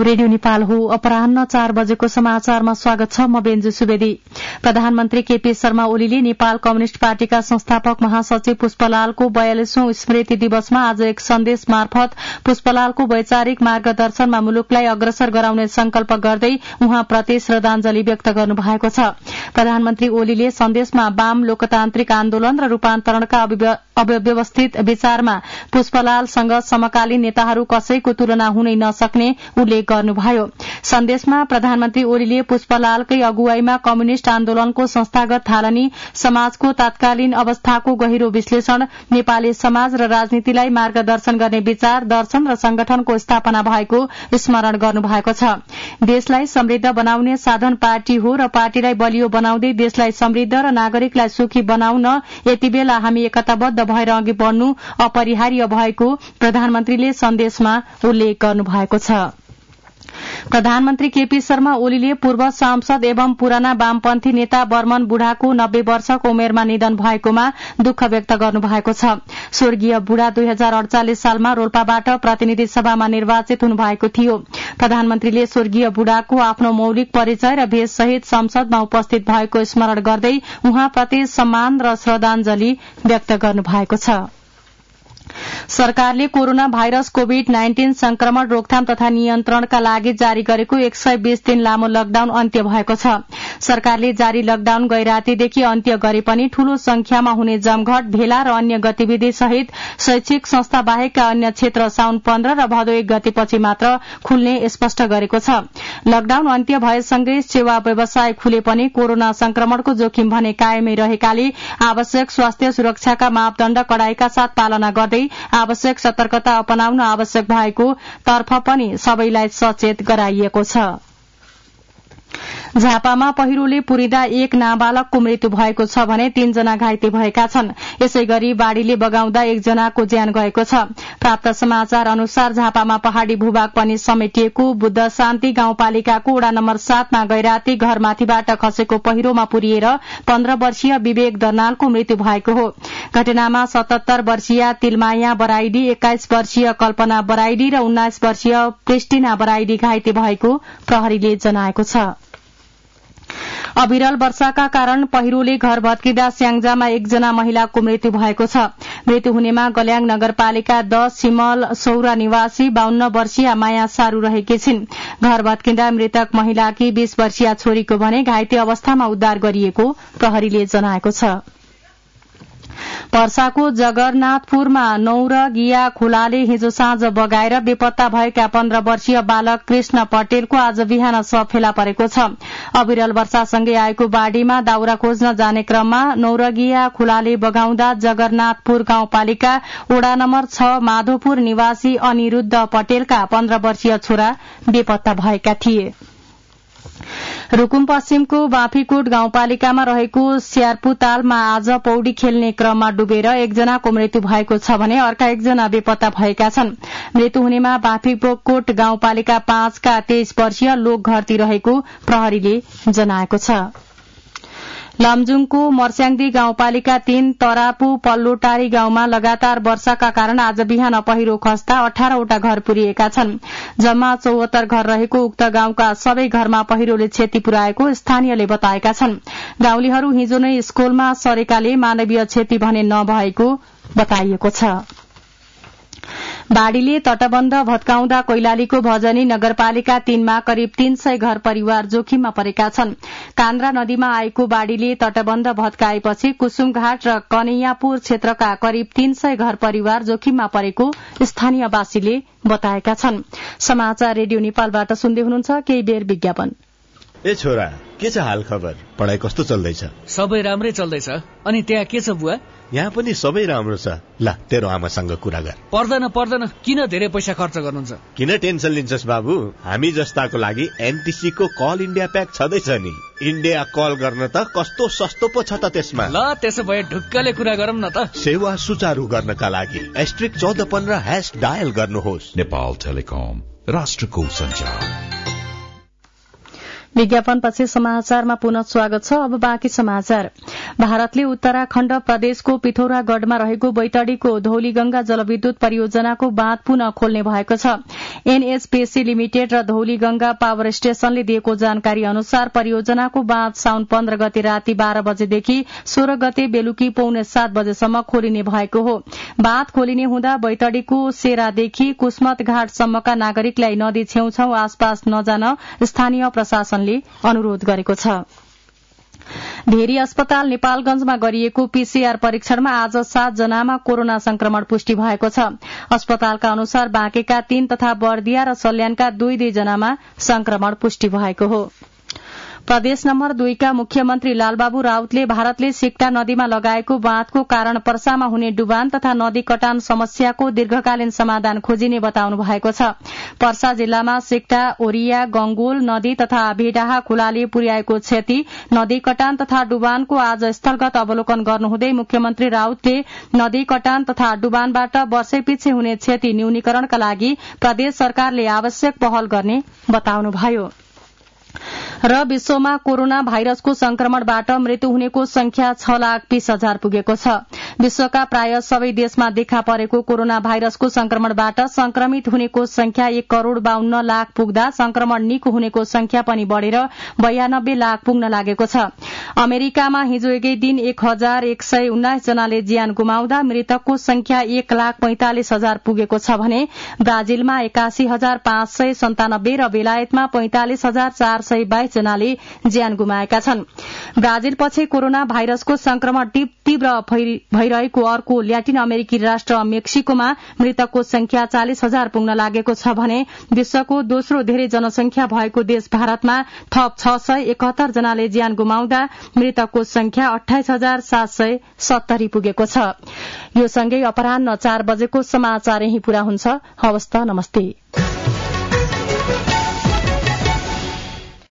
Radio Nepal हो। अपराह्न 4 बजेको समाचारमा स्वागत छ। म बेन्जु सुवेदी। प्रधानमन्त्री केपी शर्मा ओलीले नेपाल कम्युनिष्ट पार्टीका संस्थापक महासचिव पुष्पलालको 42औं स्मृति दिवसमा आज एक सन्देश मार्फत पुष्पलालको वैचारिक मार्गदर्शनमा मुलुकलाई अग्रसर गराउने संकल्प गर्दै उहाँप्रति श्रद्धाञ्जली व्यक्त गर्नुभएको छ। प्रधानमन्त्री ओलीले सन्देशमा वाम लोकतान्त्रिक आन्दोलन र रूपान्तरणका अव्यवस्थित विचारमा पुष्पलालसँग समकालीन नेताहरू कसैको तुलना हुनै नसक्ने उल्लेख गर्नुभयो। सन्देशमा प्रधानमन्त्री ओलीले पुष्पलालकै अगुवाईमा कम्युनिष्ट आन्दोलनको संस्थागत थालनी, समाजको तत्कालीन अवस्थाको गहिरो विश्लेषण, नेपाली समाज र राजनीतिलाई मार्गदर्शन गर्ने विचार, दर्शन र संगठनको स्थापना भएको स्मरण गर्नुभएको छ। देशलाई समृद्ध बनाउने साधन पार्टी हो र पार्टीलाई बलियो बनाउँदै देशलाई समृद्ध र नागरिकलाई सुखी बनाउन यति बेला हामी एकताबद्ध भएर अघि बढ़नु अपरिहार्य भएको प्रधानमन्त्रीले सन्देशमा उल्लेख गर्नुभएको छ। प्रधानमन्त्री केपी शर्मा ओलीले पूर्व सांसद एवं पुराना वामपन्थी नेता बर्मन बुढाको 90 वर्षको उमेरमा निधन भएकोमा दुःख व्यक्त गर्नुभएको छ। स्वर्गीय बुढा 2048 सालमा रोल्पाबाट प्रतिनिधि सभामा निर्वाचित हुनुभएको थियो। प्रधानमन्त्रीले स्वर्गीय बुढाको आफ्नो मौलिक परिचय र भेषसहित संसदमा उपस्थित भएको स्मरण गर्दै उहाँप्रति सम्मान र श्रद्धाञ्जली व्यक्त गर्नुभएको छ। सरकारले कोरोना भाइरस कोविड-19 संक्रमण रोकथाम तथा नियन्त्रणका लागि जारी गरेको 120 दिन लामो लकडाउन अन्त्य भएको छ। सरकारले जारी लकडाउन गैरातीदेखि अन्त्य गरे पनि ठूलो संख्यामा हुने जमघट, भेला र अन्य गतिविधि सहित शैक्षिक संस्था बाहेकका अन्य क्षेत्र साउन 15 र भदौ 1 गतेपछि मात्र खुल्ने स्पष्ट गरेको छ। लकडाउन अन्त्य भएसँगै सेवा व्यवसाय खुले पनि कोरोना संक्रमणको जोखिम भने कायमै रहेकाले आवश्यक स्वास्थ्य सुरक्षाका मापदण्ड कडाईका साथ पालना गर्दै आवश्यक सतर्कता अपनाउन आवश्यक भएको तर्फ पनि सबैलाई सचेत गराइएको छ। झापामा पहिरोले पुरिँदा एक नाबालकको मृत्यु भएको छ भने 3 जना घाइते भएका छन्। यसैगरी बाढ़ीले बगाउँदा 1 जनाको ज्यान गएको छ। प्राप्त समाचार अनुसार झापामा पहाड़ी भूभाग पनि समेटिएको बुद्ध शान्ति गाउँपालिकाको वडा नम्बर 7 मा गैराती घरमाथिबाट खसेको पहिरोमा पुरिएर 15 वर्षीय विवेक दर्नालको मृत्यु भएको हो। घटनामा 77 वर्षीय तिलमाया बराइडी, 21 वर्षीय कल्पना बराइडी र 19 वर्षीय क्रिस्टिना बराइडी घाइते भएको प्रहरीले जनाएको छ। अविरल वर्षाका कारण पहिरोले घर भत्किँदा स्याङ्जामा 1 जना महिलाको मृत्यु भएको छ। मृत्यु हुनेमा गल्याङ नगरपालिका 10 सिमल सौरा निवासी 52 वर्षीय माया सारू रहेकी छिन्। घर भत्किँदा मृतक महिलाकी 20 वर्षीय छोरीको भने घाइते अवस्थामा उद्धार गरिएको प्रहरीले जनाएको छ। पर्साको जगरनाथपुरमा नौरगिया खोलाले हिजो साँझ बगाएर बेपत्ता भएका 15 वर्षीय बालक कृष्ण पटेलको आज बिहान शव फेला परेको छ। अविरल वर्षासँगै आएको बाढ़ीमा दाउरा खोज्न जाने क्रममा नौरगिया खोलाले बगाउँदा जगरनाथपुर गाउँपालिका वडा नम्बर 6 माधोपुर निवासी अनिरुद्ध पटेलका 15 वर्षीय छोरा बेपत्ता भएका थिए। रूकुम पश्चिमको बाँफीकोट गाउँपालिकामा रहेको स्यारपुतालमा आज पौडी खेल्ने क्रममा डुबेर 1 जनाको मृत्यु भएको छ भने अर्का 1 जना बेपत्ता भएका छन्। मृत्यु हुनेमा बाँफीकोट गाउँपालिका 5 का 23 वर्षीय लोक घरती रहेको प्रहरीले जनाएको छ। लमजुङको मर्स्याङदी गाउँपालिका 3 तरापु पल्लोटारी गाउँमा लगातार वर्षाका कारण आज बिहान पहिरो खस्दा 18 वटा घर पुरिएका छन्। जम्मा 74 घर रहेको उक्त गाउँका सबै घरमा पहिरोले क्षति पुर्याएको स्थानीयले बताएका छन्। गाउँलेहरू हिजो नै स्कूलमा सरेकाले मानवीय क्षति भने नभएको बताइएको छ। बाढ़ीले तटबन्ध भत्काउँदा कैलालीको भजनी नगरपालिका 3 मा करिब 300 घर परिवार जोखिममा परेका छन्। कान्द्रा नदीमा आएको बाढ़ीले तटबन्ध भत्काएपछि कुसुमघाट र कनैयापुर क्षेत्रका करिब 300 घर परिवार जोखिममा परेको स्थानीयवासीले बताएका छन्। समाचार रेडियो नेपालबाट सुन्दै हुनुहुन्छ। केही बेर विज्ञापन। ए छोरा, के छ हाल खबर? पढाइ कस्तो चल्दैछ? सबै राम्रै चल्दैछ। अनि त्यहाँ के छ बुवा? यहाँ पनि सबै राम्रो छ। ल तेरो आमासँग कुरा गर। पर्दैन, किन धेरै पैसा खर्च गर्नुहुन्छ? किन टेन्सन लिन्छस् बाबु? हामी जस्ताको लागि एनटीसी को कल इन्डिया प्याक छँदैछ नि। इन्डिया कल गर्न त कस्तो सस्तो पो छ त त्यसमा। ल त्यसो भए ढुक्कले कुरा गरौँ न त। सेवा सुचारू गर्नका लागि *1415# डायल गर्नुहोस्। नेपाल टेलिकम, राष्ट्रको सञ्चार। विज्ञापनपछि समाचारमा पुनः स्वागत छ। अब बाँकी समाचार। भारतले उत्तराखण्ड प्रदेशको पिथौरागढ़मा रहेको बैतडीको धौलीगंगा जलविद्युत परियोजनाको बाँध पुनः खोल्ने भएको छ। एनएचपीसी लिमिटेड र धौलीगंगा पावर स्टेशनले दिएको जानकारी अनुसार परियोजनाको बाँध साउन 15 गते राति 12 बजेदेखि 16 गते बेलुकी पौने 7 बजेसम्म खोलिने भएको हो। बाँध खोलिने हुँदा बैतडीको सेरादेखि कुस्मत घाटसम्मका नागरिकलाई नदी छेउछाउ आसपास नजान स्थानीय प्रशासनले अनुरोध गरेको छ। भेरी अस्पताल नेपालगंजमा गरिएको पीसीआर परीक्षणमा आज 7 जनामा कोरोना संक्रमण पुष्टि भएको छ। अस्पतालका अनुसार बाँकेका 3 तथा बर्दिया र सल्यानका 2 जनामा संक्रमण पुष्टि भएको हो। प्रदेश नम्बर 2 का मुख्यमन्त्री लालबाबु राउतले भारतले सिक्टा नदीमा लगाएको बाँधको कारण पर्सामा हुने डुबान तथा नदी कटान समस्याको दीर्घकालीन समाधान खोजिने बताउनु भएको छ। पर्सा जिल्लामा सिक्टा, ओरिया, गंगोल नदी तथा भेडाहा खोलाले पुर्याएको क्षति, नदी कटान तथा डुबानको आज स्थलगत अवलोकन गर्नुहुँदै मुख्यमन्त्री राउतले नदी कटान तथा डुबानबाट वर्षैपिछे हुने क्षति न्यूनीकरणका लागि प्रदेश सरकारले आवश्यक पहल गर्ने बताउनुभयो। र विश्वमा कोरोना भाइरसको संक्रमणबाट मृत्यु हुनेको संख्या 6,20,000 पुगेको छ। विश्वका प्राय सबै देशमा देखा परेको कोरोना भाइरसको संक्रमणबाट संक्रमित हुनेको संख्या 1,52,00,000 पुग्दा संक्रमण निको हुनेको संख्या पनि बढ़ेर 92 लाख पुग्न लागेको छ। अमेरिकामा हिजो एकै दिन 1,119 जनाले ज्यान गुमाउँदा मृतकको संख्या 1,45,000 पुगेको छ भने ब्राजिलमा 81,597 र बेलायतमा 45,422 जनाले ज्यान गुमाएका छन्। ब्राजिलपछि कोरोना भाइरसको संक्रमण तीव्र भइरहेको अर्को ल्याटिन अमेरिकी राष्ट्र मेक्सिकोमा मृतकको संख्या 40,000 पुग्न लागेको छ भने विश्वको दोस्रो धेरै जनसंख्या भएको देश भारतमा थप 671 जनाले ज्यान गुमाउँदा मृतकको संख्या 28,770 पुगेको छ। यो सँगै अपराह्न 4 बजेको समाचार यही पूरा हुन्छ। हवस् त, नमस्ते।